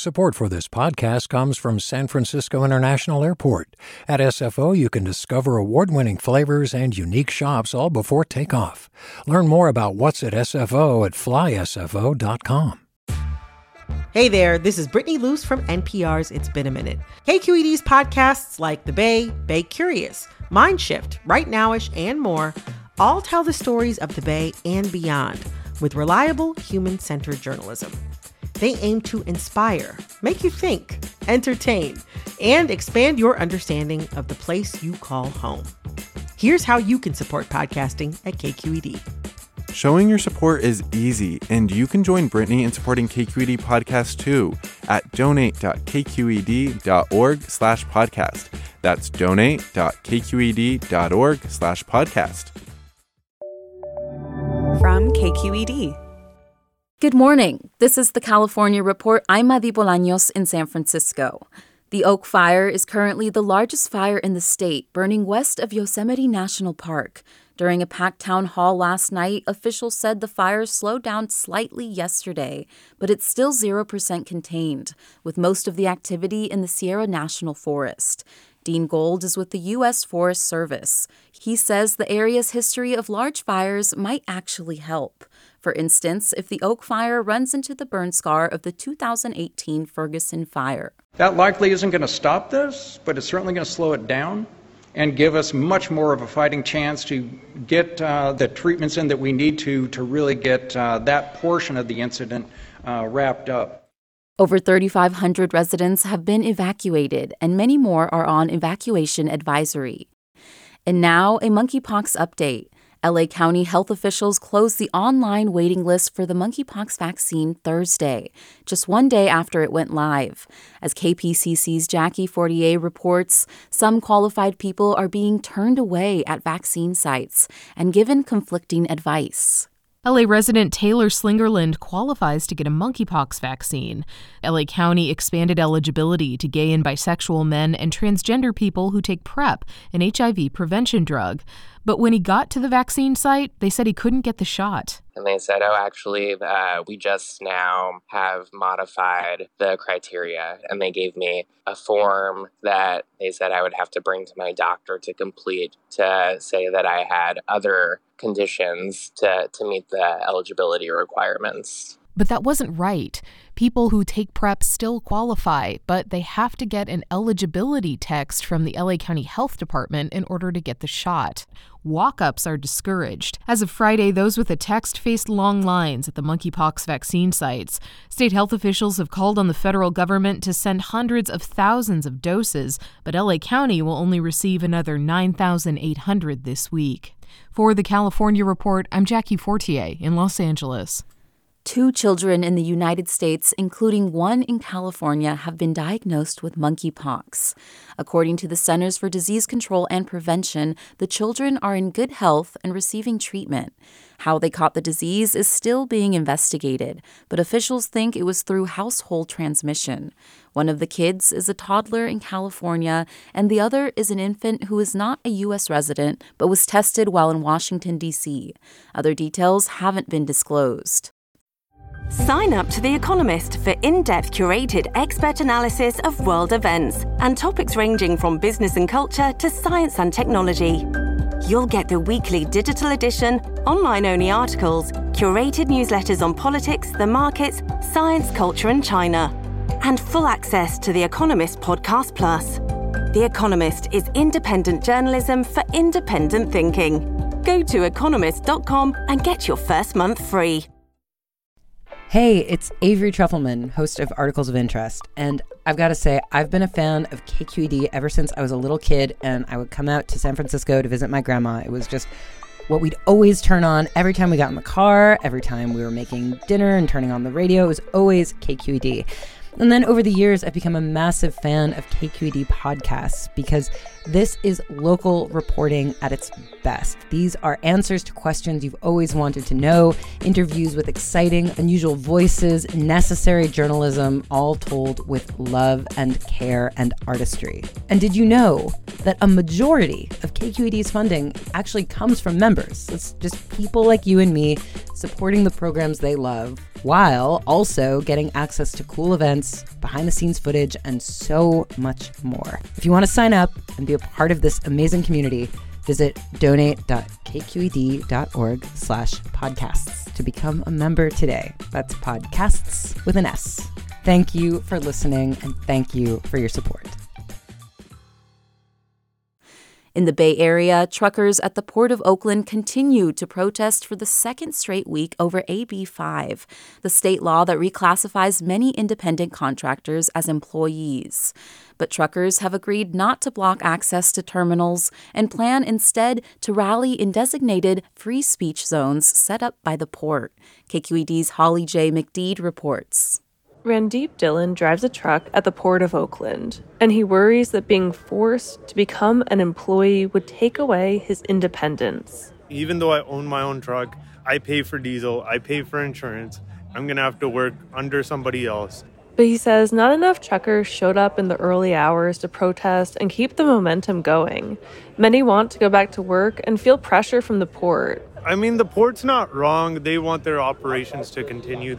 Support for this podcast comes from San Francisco International Airport. At SFO, you can discover award-winning flavors and unique shops all before takeoff. Learn more about what's at SFO at flysfo.com. Hey there, this is Brittany Luce from NPR's It's Been a Minute. KQED's podcasts like The Bay Curious, Mindshift, Right Nowish, and more all tell the stories of the Bay and beyond with reliable, human-centered journalism. They aim to inspire, make you think, entertain, and expand your understanding of the place you call home. Here's how you can support podcasting at KQED. Showing your support is easy, and you can join Brittany in supporting KQED Podcast too at donate.kqed.org/podcast. That's donate.kqed.org/podcast. From KQED. Good morning. This is the California Report. I'm Madi Bolaños in San Francisco. The Oak Fire is currently the largest fire in the state, burning west of Yosemite National Park. During a packed town hall last night, officials said the fire slowed down slightly yesterday, but it's still 0% contained, with most of the activity in the Sierra National Forest. Dean Gold is with the U.S. Forest Service. He says the area's history of large fires might actually help. For instance, if the Oak Fire runs into the burn scar of the 2018 Ferguson fire. That likely isn't going to stop this, but it's certainly going to slow it down and give us much more of a fighting chance to get the treatments in that we need to really get that portion of the incident wrapped up. Over 3,500 residents have been evacuated, and many more are on evacuation advisory. And now, a monkeypox update. LA County health officials closed the online waiting list for the monkeypox vaccine Thursday, just one day after it went live. As KPCC's Jackie Fortier reports, some qualified people are being turned away at vaccine sites and given conflicting advice. LA resident Taylor Slingerland qualifies to get a monkeypox vaccine. LA County expanded eligibility to gay and bisexual men and transgender people who take PrEP, an HIV prevention drug. But when he got to the vaccine site, they said he couldn't get the shot. And they said, actually, we just now have modified the criteria. And they gave me a form that they said I would have to bring to my doctor to complete to say that I had other conditions to meet the eligibility requirements. But that wasn't right. People who take PrEP still qualify, but they have to get an eligibility text from the LA County Health Department in order to get the shot. Walk-ups are discouraged. As of Friday, those with a text faced long lines at the monkeypox vaccine sites. State health officials have called on the federal government to send hundreds of thousands of doses, but LA County will only receive another 9,800 this week. For the California Report, I'm Jackie Fortier in Los Angeles. 2 children in the United States, including one in California, have been diagnosed with monkeypox. According to the Centers for Disease Control and Prevention, the children are in good health and receiving treatment. How they caught the disease is still being investigated, but officials think it was through household transmission. One of the kids is a toddler in California, and the other is an infant who is not a U.S. resident but was tested while in Washington, D.C. Other details haven't been disclosed. Sign up to The Economist for in-depth curated expert analysis of world events and topics ranging from business and culture to science and technology. You'll get the weekly digital edition, online-only articles, curated newsletters on politics, the markets, science, culture, and China, and full access to The Economist Podcast Plus. The Economist is independent journalism for independent thinking. Go to economist.com and get your first month free. Hey, it's Avery Trufelman, host of Articles of Interest, and I've got to say, I've been a fan of KQED ever since I was a little kid, and I would come out to San Francisco to visit my grandma. It was just what we'd always turn on every time we got in the car, every time we were making dinner and turning on the radio. It was always KQED. And then over the years, I've become a massive fan of KQED podcasts because this is local reporting at its best. These are answers to questions you've always wanted to know, interviews with exciting, unusual voices, necessary journalism, all told with love and care and artistry. And did you know that a majority of KQED's funding actually comes from members? It's just people like you and me supporting the programs they love, while also getting access to cool events, behind-the-scenes footage, and so much more. If you want to sign up and be a part of this amazing community, visit donate.kqed.org/podcasts to become a member today. That's podcasts with an S. Thank you for listening, and thank you for your support. In the Bay Area, truckers at the Port of Oakland continued to protest for the second straight week over AB 5, the state law that reclassifies many independent contractors as employees. But truckers have agreed not to block access to terminals and plan instead to rally in designated free speech zones set up by the port. KQED's Holly J. McDeed reports. Randeep Dillon drives a truck at the Port of Oakland, and he worries that being forced to become an employee would take away his independence. Even though I own my own truck, I pay for diesel, I pay for insurance. I'm going to have to work under somebody else. But he says not enough truckers showed up in the early hours to protest and keep the momentum going. Many want to go back to work and feel pressure from the port. I mean, the port's not wrong. They want their operations to continue.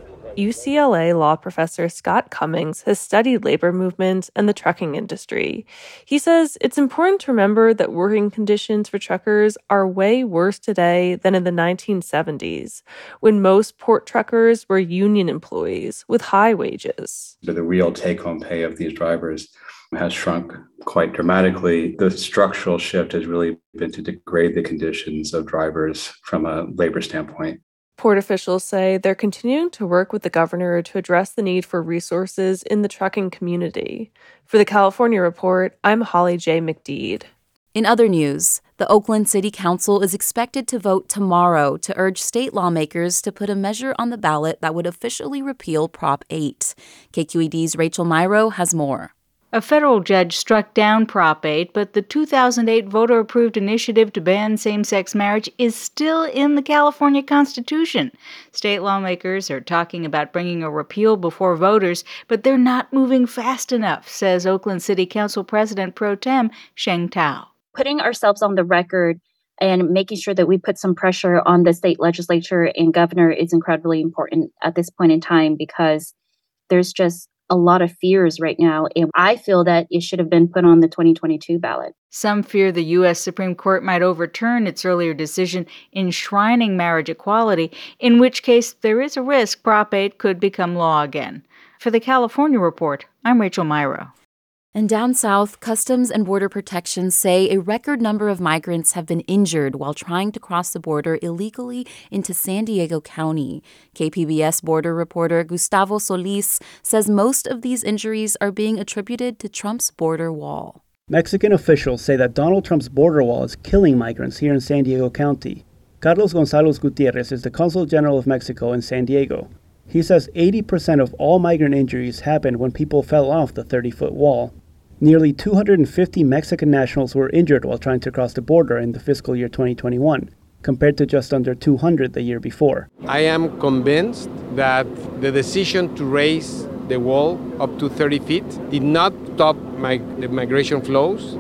UCLA law professor Scott Cummings has studied labor movements and the trucking industry. He says it's important to remember that working conditions for truckers are way worse today than in the 1970s, when most port truckers were union employees with high wages. The real take-home pay of these drivers has shrunk quite dramatically. The structural shift has really been to degrade the conditions of drivers from a labor standpoint. Port officials say they're continuing to work with the governor to address the need for resources in the trucking community. For the California Report, I'm Holly J. McDeed. In other news, the Oakland City Council is expected to vote tomorrow to urge state lawmakers to put a measure on the ballot that would officially repeal Prop 8. KQED's Rachel Myrow has more. A federal judge struck down Prop 8, but the 2008 voter-approved initiative to ban same-sex marriage is still in the California Constitution. State lawmakers are talking about bringing a repeal before voters, but they're not moving fast enough, says Oakland City Council President Pro Tem Sheng Tao. Putting ourselves on the record and making sure that we put some pressure on the state legislature and governor is incredibly important at this point in time, because there's just a lot of fears right now, and I feel that it should have been put on the 2022 ballot. Some fear the U.S. Supreme Court might overturn its earlier decision enshrining marriage equality, in which case there is a risk Prop 8 could become law again. For the California Report, I'm Rachel Myrow. And down south, Customs and Border Protection say a record number of migrants have been injured while trying to cross the border illegally into San Diego County. KPBS border reporter Gustavo Solis says most of these injuries are being attributed to Trump's border wall. Mexican officials say that Donald Trump's border wall is killing migrants here in San Diego County. Carlos González Gutiérrez is the Consul General of Mexico in San Diego. He says 80% of all migrant injuries happened when people fell off the 30-foot wall. Nearly 250 Mexican nationals were injured while trying to cross the border in the fiscal year 2021, compared to just under 200 the year before. I am convinced that the decision to raise the wall up to 30 feet did not stop the migration flows,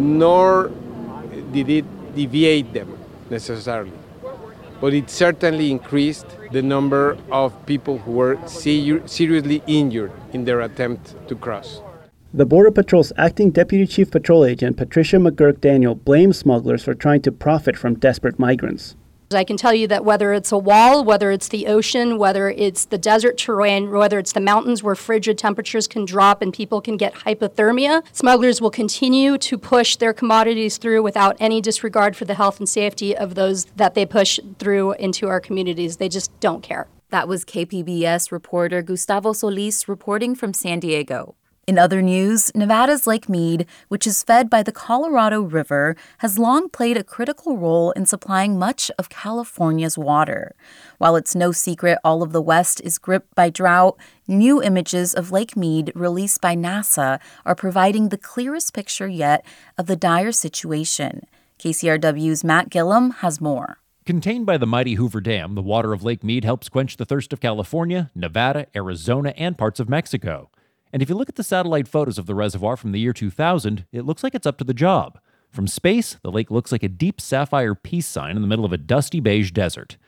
nor did it deviate them necessarily. But it certainly increased the number of people who were seriously injured in their attempt to cross. The Border Patrol's acting Deputy Chief Patrol Agent Patricia McGurk Daniel blames smugglers for trying to profit from desperate migrants. I can tell you that whether it's a wall, whether it's the ocean, whether it's the desert terrain, whether it's the mountains where frigid temperatures can drop and people can get hypothermia, smugglers will continue to push their commodities through without any disregard for the health and safety of those that they push through into our communities. They just don't care. That was KPBS reporter Gustavo Solis reporting from San Diego. In other news, Nevada's Lake Mead, which is fed by the Colorado River, has long played a critical role in supplying much of California's water. While it's no secret all of the West is gripped by drought, new images of Lake Mead released by NASA are providing the clearest picture yet of the dire situation. KCRW's Matt Gillum has more. Contained by the mighty Hoover Dam, the water of Lake Mead helps quench the thirst of California, Nevada, Arizona, and parts of Mexico. And if you look at the satellite photos of the reservoir from the year 2000, it looks like it's up to the job. From space, the lake looks like a deep sapphire peace sign in the middle of a dusty beige desert.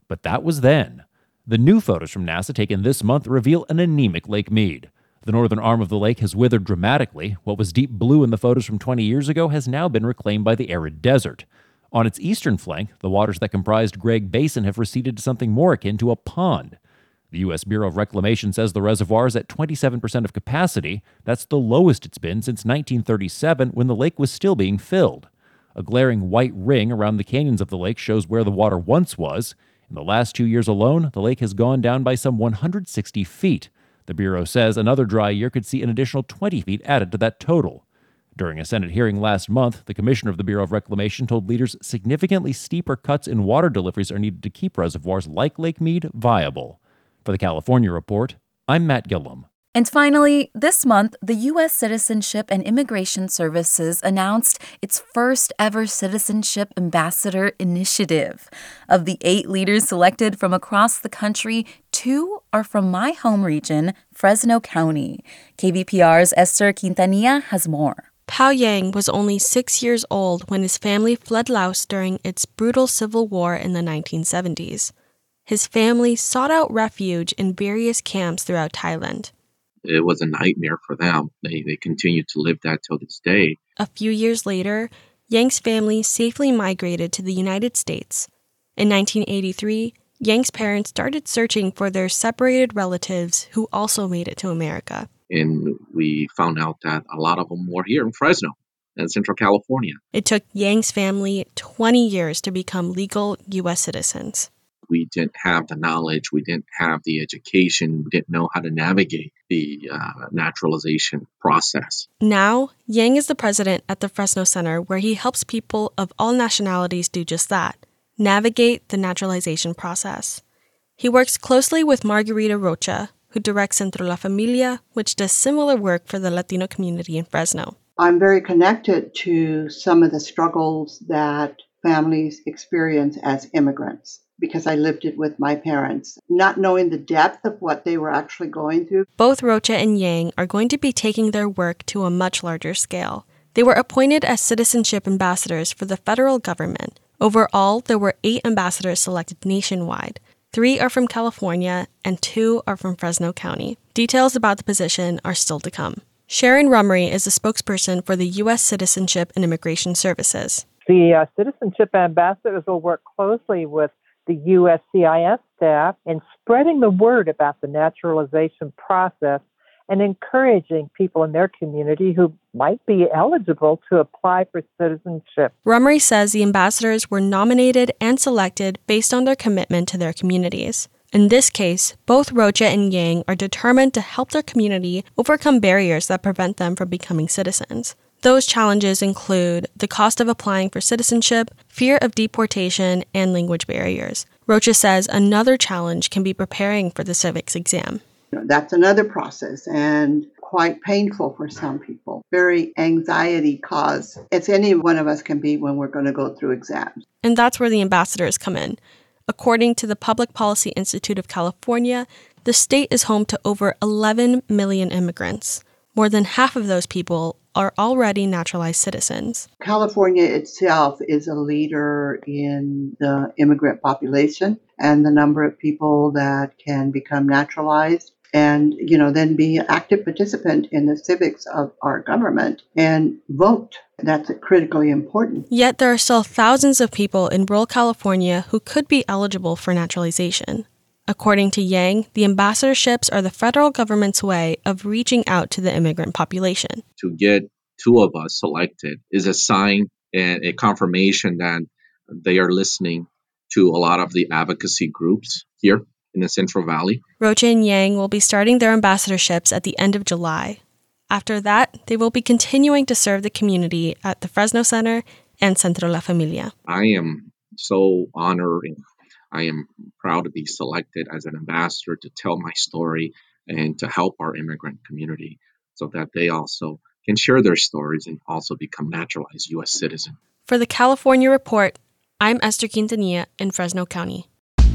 But that was then. The new photos from NASA taken this month reveal an anemic Lake Mead. The northern arm of the lake has withered dramatically. What was deep blue in the photos from 20 years ago has now been reclaimed by the arid desert. On its eastern flank, the waters that comprised Gregg Basin have receded to something more akin to a pond. The U.S. Bureau of Reclamation says the reservoir is at 27% of capacity. That's the lowest it's been since 1937, when the lake was still being filled. A glaring white ring around the canyons of the lake shows where the water once was. In the last 2 years alone, the lake has gone down by some 160 feet. The Bureau says another dry year could see an additional 20 feet added to that total. During a Senate hearing last month, the commissioner of the Bureau of Reclamation told leaders significantly steeper cuts in water deliveries are needed to keep reservoirs like Lake Mead viable. For the California Report, I'm Matt Gillum. And finally, this month, the U.S. Citizenship and Immigration Services announced its first ever Citizenship Ambassador Initiative. Of the 8 leaders selected from across the country, 2 are from my home region, Fresno County. KVPR's Esther Quintanilla has more. Pao Yang was only 6 years old when his family fled Laos during its brutal civil war in the 1970s. His family sought out refuge in various camps throughout Thailand. It was a nightmare for them. They continue to live that till this day. A few years later, Yang's family safely migrated to the United States. In 1983, Yang's parents started searching for their separated relatives who also made it to America. And we found out that a lot of them were here in Fresno and Central California. It took Yang's family 20 years to become legal U.S. citizens. We didn't have the knowledge, we didn't have the education, we didn't know how to navigate the naturalization process. Now, Yang is the president at the Fresno Center, where he helps people of all nationalities do just that, navigate the naturalization process. He works closely with Margarita Rocha, who directs Centro La Familia, which does similar work for the Latino community in Fresno. I'm very connected to some of the struggles that families experience as immigrants, because I lived it with my parents, not knowing the depth of what they were actually going through. Both Rocha and Yang are going to be taking their work to a much larger scale. They were appointed as citizenship ambassadors for the federal government. Overall, there were 8 ambassadors selected nationwide. 3 are from California and 2 are from Fresno County. Details about the position are still to come. Sharon Rummery is the spokesperson for the U.S. Citizenship and Immigration Services. The citizenship ambassadors will work closely with the USCIS staff in spreading the word about the naturalization process and encouraging people in their community who might be eligible to apply for citizenship. Rummery says the ambassadors were nominated and selected based on their commitment to their communities. In this case, both Rocha and Yang are determined to help their community overcome barriers that prevent them from becoming citizens. Those challenges include the cost of applying for citizenship, fear of deportation, and language barriers. Rocha says another challenge can be preparing for the civics exam. That's another process and quite painful for some people. Very anxiety caused, as any one of us can be when we're going to go through exams. And that's where the ambassadors come in. According to the Public Policy Institute of California, the state is home to over 11 million immigrants. More than half of those people are already naturalized citizens. California itself is a leader in the immigrant population and the number of people that can become naturalized and, then be an active participant in the civics of our government and vote. That's critically important. Yet there are still thousands of people in rural California who could be eligible for naturalization. According to Yang, the ambassadorships are the federal government's way of reaching out to the immigrant population. To get 2 of us selected is a sign and a confirmation that they are listening to a lot of the advocacy groups here in the Central Valley. Rocha and Yang will be starting their ambassadorships at the end of July. After that, they will be continuing to serve the community at the Fresno Center and Centro La Familia. I am so honored and I am proud to be selected as an ambassador to tell my story and to help our immigrant community so that they also can share their stories and also become naturalized U.S. citizens. For the California Report, I'm Esther Quintanilla in Fresno County.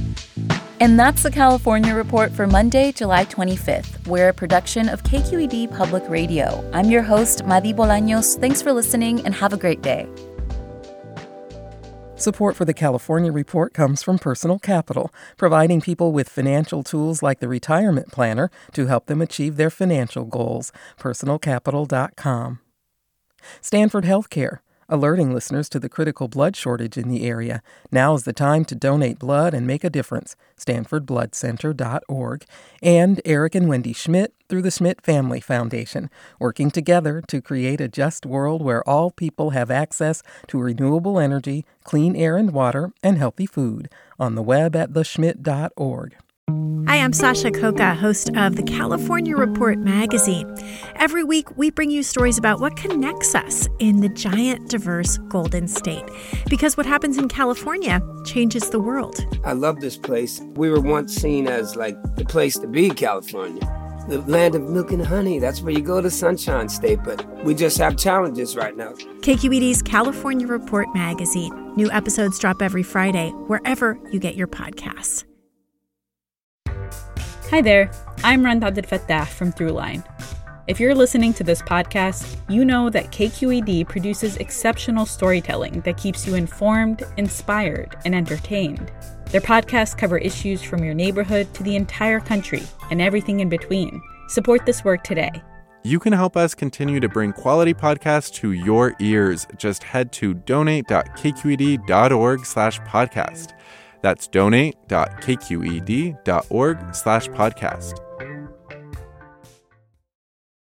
And that's the California Report for Monday, July 25th. We're a production of KQED Public Radio. I'm your host, Madi Bolaños. Thanks for listening and have a great day. Support for the California Report comes from Personal Capital, providing people with financial tools like the Retirement Planner to help them achieve their financial goals. PersonalCapital.com. Stanford Healthcare, alerting listeners to the critical blood shortage in the area. Now is the time to donate blood and make a difference. StanfordBloodCenter.org. And Eric and Wendy Schmidt through the Schmidt Family Foundation, working together to create a just world where all people have access to renewable energy, clean air and water, and healthy food. On the web at theschmidt.org. Hi, I'm Sasha Khokha, host of the California Report magazine. Every week, we bring you stories about what connects us in the giant, diverse Golden State. Because what happens in California changes the world. I love this place. We were once seen as like the place to be, California. The land of milk and honey. That's where you go to Sunshine State, but we just have challenges right now. KQED's California Report magazine. New episodes drop every Friday, wherever you get your podcasts. Hi there, I'm Rand Abdel-Fattah from Throughline. If you're listening to this podcast, you know that KQED produces exceptional storytelling that keeps you informed, inspired, and entertained. Their podcasts cover issues from your neighborhood to the entire country and everything in between. Support this work today. You can help us continue to bring quality podcasts to your ears. Just head to donate.kqed.org/podcast. That's donate.kqed.org/podcast.